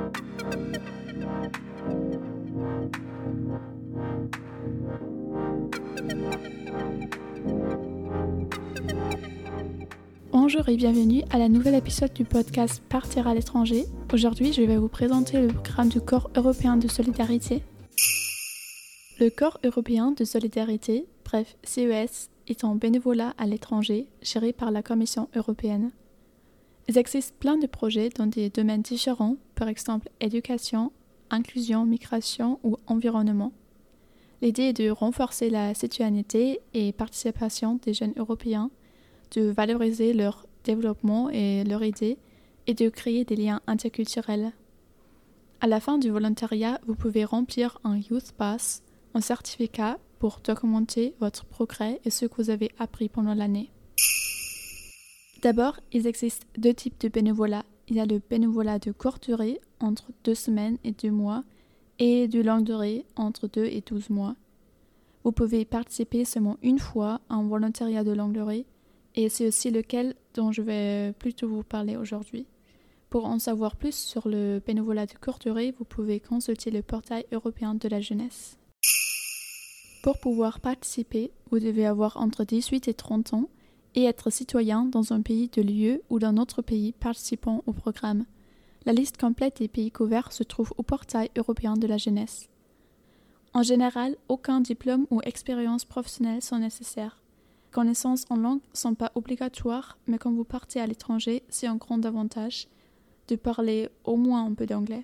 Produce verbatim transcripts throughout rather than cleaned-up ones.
Bonjour et bienvenue à la nouvelle épisode du podcast Partir à l'étranger. Aujourd'hui, je vais vous présenter le programme du Corps européen de solidarité. Le Corps européen de solidarité, bref C E S, est un bénévolat à l'étranger géré par la Commission européenne. Il existe plein de projets dans des domaines différents, par exemple éducation, inclusion, migration ou environnement. L'idée est de renforcer la citoyenneté et participation des jeunes européens, de valoriser leur développement et leur idée et de créer des liens interculturels. À la fin du volontariat, vous pouvez remplir un Youth Pass, un certificat pour documenter votre progrès et ce que vous avez appris pendant l'année. D'abord, il existe deux types de bénévolat. Il y a le bénévolat de courte durée, entre deux semaines et deux mois, et de longue durée, entre deux et douze mois. Vous pouvez participer seulement une fois à un volontariat de longue durée, et c'est aussi lequel dont je vais plutôt vous parler aujourd'hui. Pour en savoir plus sur le bénévolat de courte durée, vous pouvez consulter le portail européen de la jeunesse. Pour pouvoir participer, vous devez avoir entre dix-huit et trente ans et être citoyen dans un pays de l'U E ou d'un autre pays participant au programme. La liste complète des pays couverts se trouve au portail européen de la jeunesse. En général, aucun diplôme ou expérience professionnelle sont nécessaires. Les connaissances en langue ne sont pas obligatoires, mais quand vous partez à l'étranger, c'est un grand avantage de parler au moins un peu d'anglais.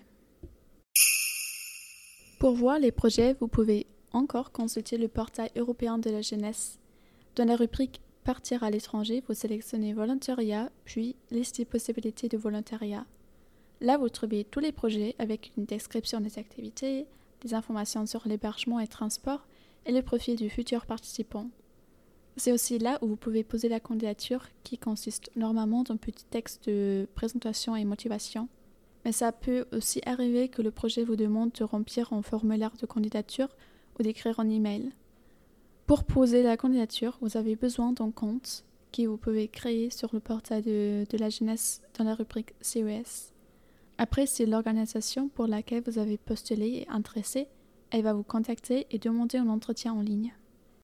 Pour voir les projets, vous pouvez encore consulter le portail européen de la jeunesse. Dans la rubrique « Partir à l'étranger », vous sélectionnez « Volontariat » puis « Liste des possibilités de volontariat ». Là, vous trouvez tous les projets avec une description des activités, des informations sur l'hébergement et transport et le profil du futur participant. C'est aussi là où vous pouvez poser la candidature qui consiste normalement d'un petit texte de présentation et motivation. Mais ça peut aussi arriver que le projet vous demande de remplir un formulaire de candidature ou d'écrire un email. Pour poser la candidature, vous avez besoin d'un compte que vous pouvez créer sur le portail de, de la jeunesse dans la rubrique C E S. Après, c'est l'organisation pour laquelle vous avez postulé et intéressé. Elle va vous contacter et demander un entretien en ligne.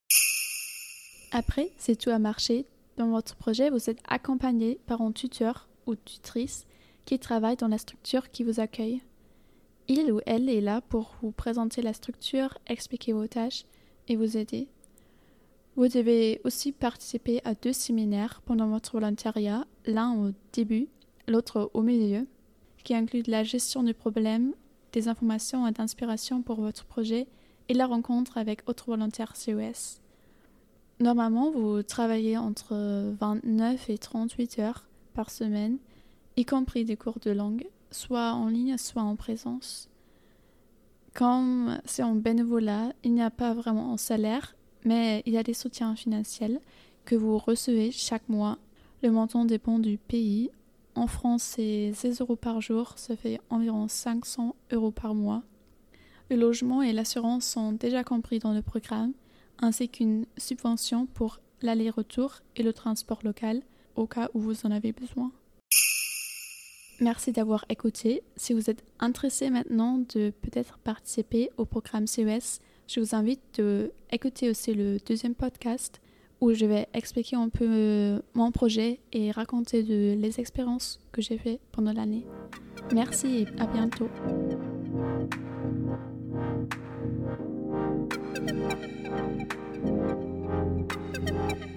Après, c'est tout à marcher. Dans votre projet, vous êtes accompagné par un tuteur ou tutrice qui travaille dans la structure qui vous accueille. Il ou elle est là pour vous présenter la structure, expliquer vos tâches et vous aider. Vous devez aussi participer à deux séminaires pendant votre volontariat, l'un au début, l'autre au milieu, qui incluent la gestion du problème, des informations et d'inspiration pour votre projet et la rencontre avec autres volontaires C E S. Normalement, vous travaillez entre vingt-neuf et trente-huit heures par semaine, y compris des cours de langue, soit en ligne, soit en présence. Comme c'est en bénévolat, il n'y a pas vraiment un salaire, mais il y a des soutiens financiers que vous recevez chaque mois. Le montant dépend du pays. En France, c'est seize euros par jour, ça fait environ cinq cents euros par mois. Le logement et l'assurance sont déjà compris dans le programme, ainsi qu'une subvention pour l'aller-retour et le transport local au cas où vous en avez besoin. Merci d'avoir écouté. Si vous êtes intéressé maintenant de peut-être participer au programme C E S, je vous invite d'écouter aussi le deuxième podcast où je vais expliquer un peu mon projet et raconter de, les expériences que j'ai faites pendant l'année. Merci et à bientôt. Thank you.